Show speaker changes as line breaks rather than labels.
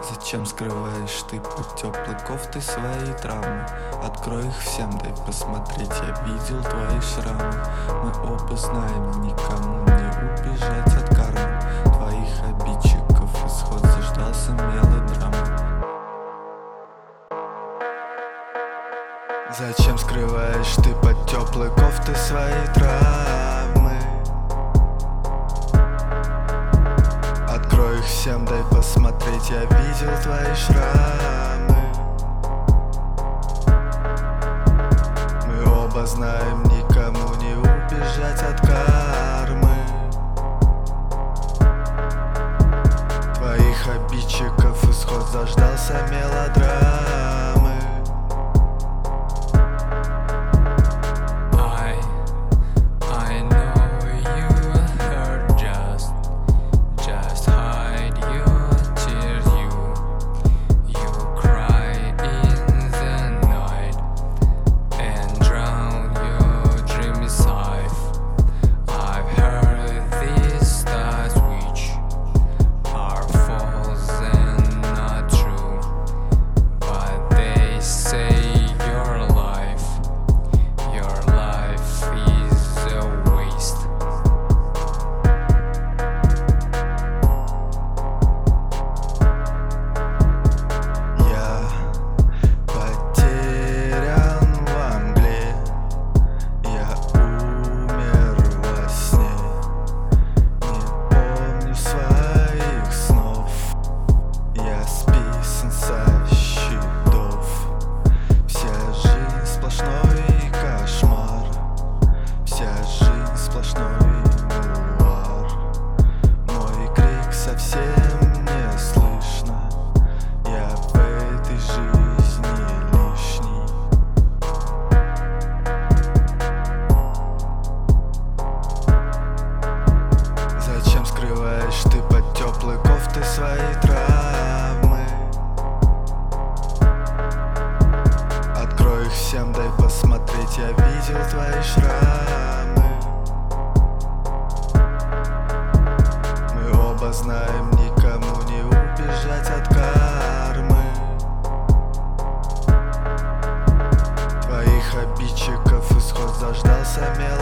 Зачем скрываешь ты под теплой кофтой свои травмы? Открой их всем, дай посмотреть, я видел твои шрамы. Мы оба знаем, никому не убежать от кармы. Твоих обидчиков исход заждался мелодрамы. Зачем скрываешь ты под теплой кофтой свои травмы? Открой их всем, дай посмотреть, я видел твои шрамы. Мы оба знаем, никому не убежать от кармы. Твоих обидчиков исход заждался мелодрамы. Ты под теплой кофтой свои травмы. Открой их всем, дай посмотреть, я видел твои шрамы. Мы оба знаем, никому не убежать от кармы. Твоих обидчиков исход заждался мелодрамы.